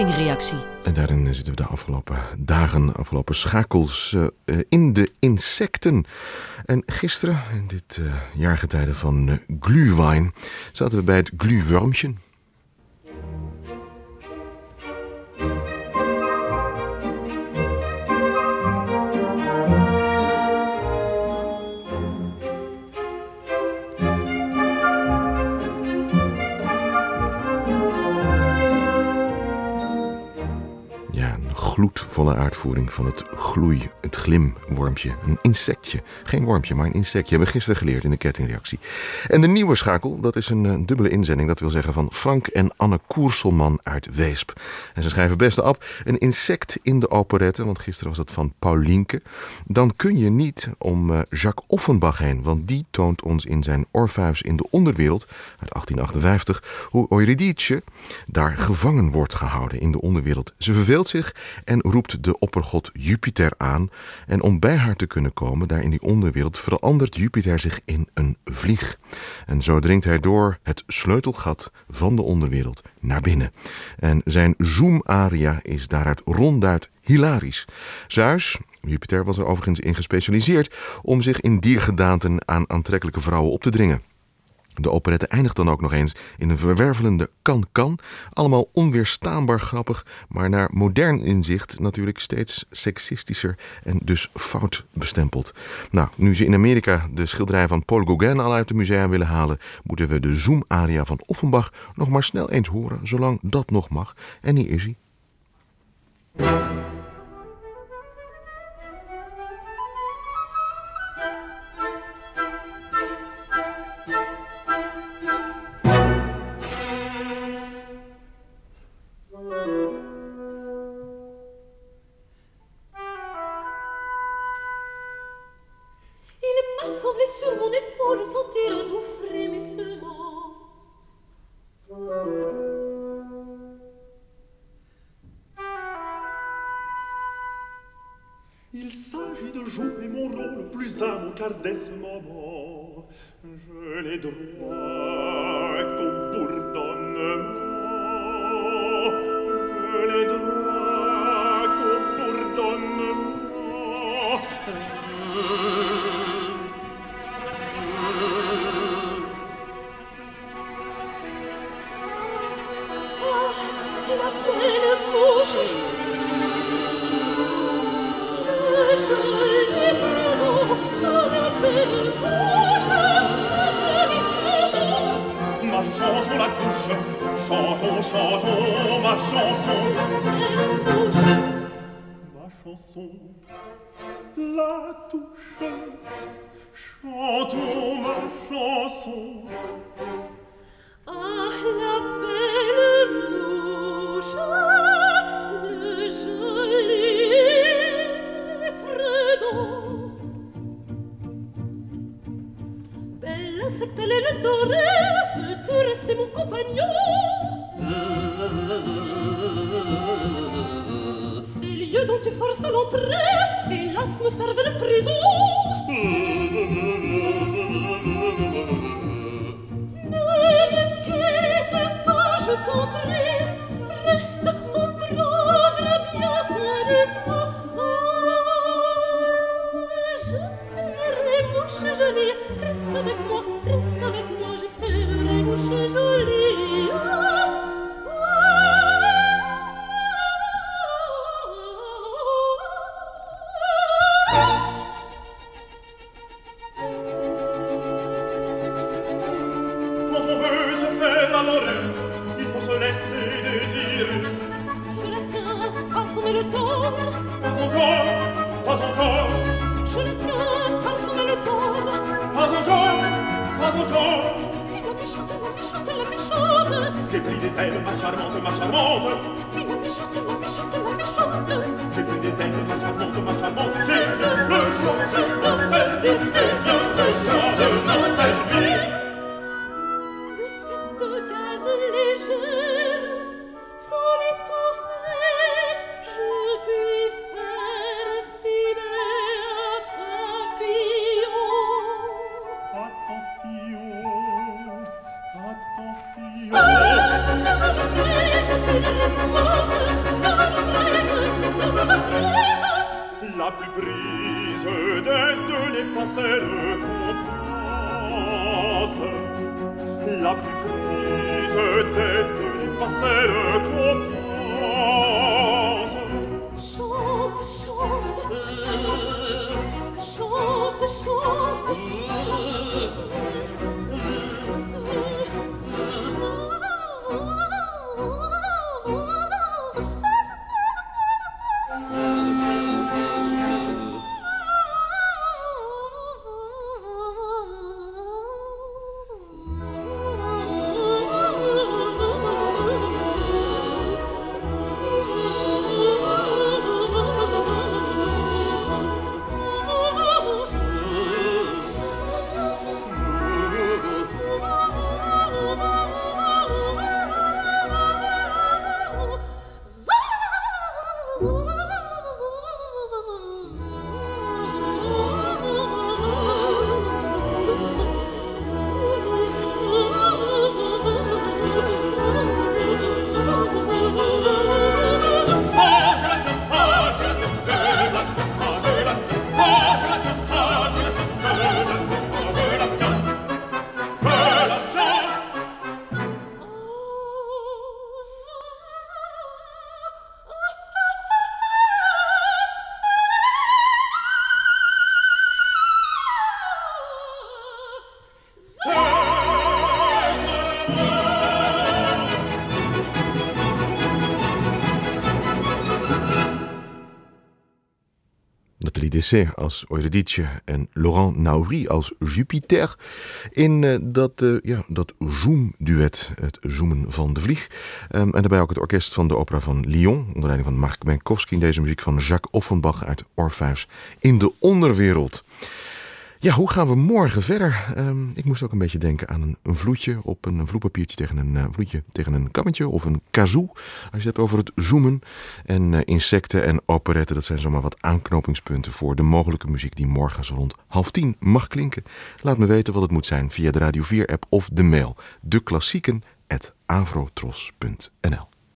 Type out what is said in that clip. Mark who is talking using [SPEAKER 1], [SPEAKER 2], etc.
[SPEAKER 1] kettingreactie.
[SPEAKER 2] En daarin zitten we de afgelopen schakels in de insecten. En gisteren, in dit jaargetijde van glühwein, zaten we bij het glühwürmchen. Gloedvolle uitvoering van het glimwormpje. Een insectje. Geen wormpje, maar een insectje. Hebben we gisteren geleerd in de kettingreactie. En de nieuwe schakel, dat is een dubbele inzending. Dat wil zeggen van Frank en Anne Koerselman uit Weesp. En ze schrijven: beste Ab, een insect in de operette, want gisteren was dat van Paulienke. Dan kun je niet om Jacques Offenbach heen, want die toont ons in zijn Orpheus in de onderwereld uit 1858 hoe Eurydice daar gevangen wordt gehouden in de onderwereld. Ze verveelt zich en roept de oppergod Jupiter aan. En om bij haar te kunnen komen, daar in die onderwereld, verandert Jupiter zich in een vlieg. En zo dringt hij door het sleutelgat van de onderwereld naar binnen. En zijn zoom-aria is daaruit ronduit hilarisch. Zeus, Jupiter, was er overigens in gespecialiseerd om zich in diergedaanten aan aantrekkelijke vrouwen op te dringen. De operette eindigt dan ook nog eens in een verwervelende kan-kan. Allemaal onweerstaanbaar grappig, maar naar modern inzicht natuurlijk steeds seksistischer en dus fout bestempeld. Nou, nu ze in Amerika de schilderij van Paul Gauguin al uit de musea willen halen, moeten we de zoom-aria van Offenbach nog maar snel eens horen, zolang dat nog mag. En hier is hij.
[SPEAKER 3] Il s'agit de jouer mon rôle plus à mon quart dès ce moment. Je n'ai droit qu'au bourdonnement. Je n'ai droit qu'au bourdonnement.
[SPEAKER 4] Ah, la belle bouche.
[SPEAKER 3] Ma chanson la touche, chantons, chantons ma chanson. Ma chanson la touche, chantons ma chanson.
[SPEAKER 4] Ah, la belle mouche, le joli insecte, elle est le doré. Veux-tu rester mon compagnon? Ces lieux dont tu forces à l'entrée, hélas, me servent de prison. Ne me quitte pas, je t'en prie. Reste, on prendra bien soin de toi. Mouche jolie, reste avec moi, je t'aimerai, mouche jolie.
[SPEAKER 3] Quand on veut se faire amoureux, il faut se laisser désirer.
[SPEAKER 4] Je la tiens par son életteur.
[SPEAKER 3] Pas encore, pas encore.
[SPEAKER 4] Je la tiens par son életteur.
[SPEAKER 3] Pas encore, pas encore.
[SPEAKER 4] Fis la méchante, la méchante, la méchante.
[SPEAKER 3] J'ai pris des ailes, ma charmante, ma charmante.
[SPEAKER 4] Fis la méchante, la méchante, la méchante.
[SPEAKER 3] J'ai pris des ailes, ma charmante, ma charmante. J'ai le changer de servir, et bien le changer de servir.
[SPEAKER 4] De cette gaze légère, sans l'étouffer, je puis faire filer un papillon.
[SPEAKER 3] Attention, attention.
[SPEAKER 4] Ah, plus de résistance.
[SPEAKER 3] La plus prise d'être les passeurs qu'on pense. La plus prise d'être les passeurs qu'on pense.
[SPEAKER 4] Chante, chante, chante, chante.
[SPEAKER 2] Dessert als Eurydice en Laurent Naury als Jupiter in dat zoomduet, het zoomen van de vlieg. En daarbij ook het orkest van de opera van Lyon, onder leiding van Marc Minkowski, in deze muziek van Jacques Offenbach uit Orpheus in de onderwereld. Ja, hoe gaan we morgen verder? Ik moest ook een beetje denken aan een vloedje op een vloeipapiertje tegen een kammetje of een kazoo. Als je het hebt over het zoomen en insecten en operetten, dat zijn zomaar wat aanknopingspunten voor de mogelijke muziek die morgen zo rond 9:30 mag klinken. Laat me weten wat het moet zijn via de Radio 4 app of de mail deklassieken@avrotros.nl.